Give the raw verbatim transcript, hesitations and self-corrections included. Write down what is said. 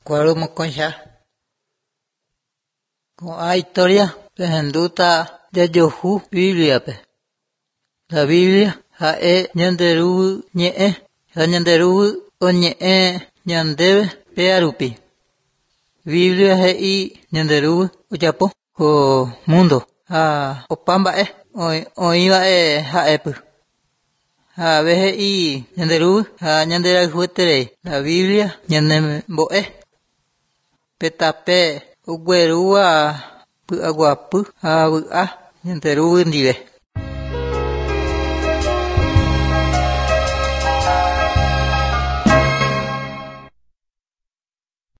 Cuadrumos con ya. Con hay historia, pejenduta de Yohu, Biblia pe. La Biblia, ha e nyanderu ñe'e, ha nyanderu o ñe'e nyandebe pearupi. Biblia he i nyanderu o yapo, o mundo, ha o pamba e, o, o iba e ha epu. Ha veje i nyanderu, ha nyandera juetere, la Biblia nyandem boe. Petape, uguerua, pu aguapu, ha bua, nyanderu ndive.